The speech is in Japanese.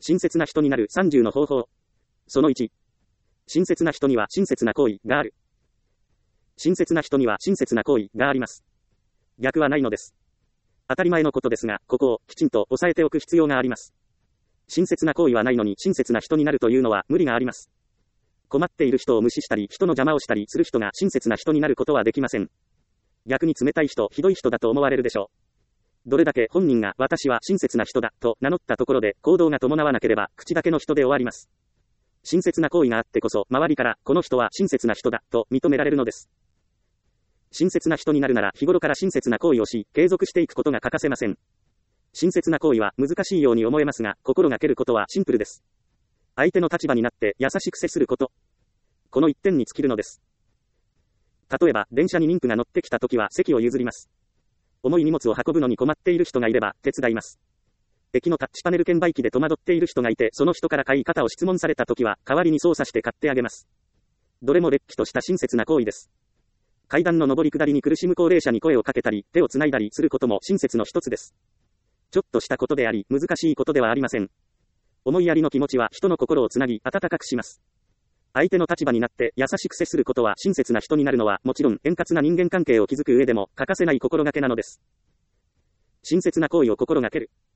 親切な人になる30の方法。その1。親切な人には親切な行為がある。親切な人には親切な行為があります。逆はないのです。当たり前のことですが、ここをきちんと押さえておく必要があります。親切な行為はないのに親切な人になるというのは無理があります。困っている人を無視したり、人の邪魔をしたりする人が親切な人になることはできません。逆に冷たい人、ひどい人だと思われるでしょう。どれだけ本人が私は親切な人だと名乗ったところで行動が伴わなければ口だけの人で終わります。親切な行為があってこそ周りからこの人は親切な人だと認められるのです。親切な人になるなら日頃から親切な行為をし、継続していくことが欠かせません。親切な行為は難しいように思えますが、心がけることはシンプルです。相手の立場になって優しく接すること。この一点に尽きるのです。例えば、電車に妊婦が乗ってきたときは席を譲ります。重い荷物を運ぶのに困っている人がいれば手伝います。駅のタッチパネル券売機で戸惑っている人がいて、その人から買い方を質問されたときは代わりに操作して買ってあげます。どれもれっきとした親切な行為です。階段の上り下りに苦しむ高齢者に声をかけたり、手をつないだりすることも親切の一つです。ちょっとしたことであり、難しいことではありません。思いやりの気持ちは人の心をつなぎ、温かくします。相手の立場になって優しく接することは親切な人になるのはもちろん円滑な人間関係を築く上でも欠かせない心がけなのです。親切な行為を心がける。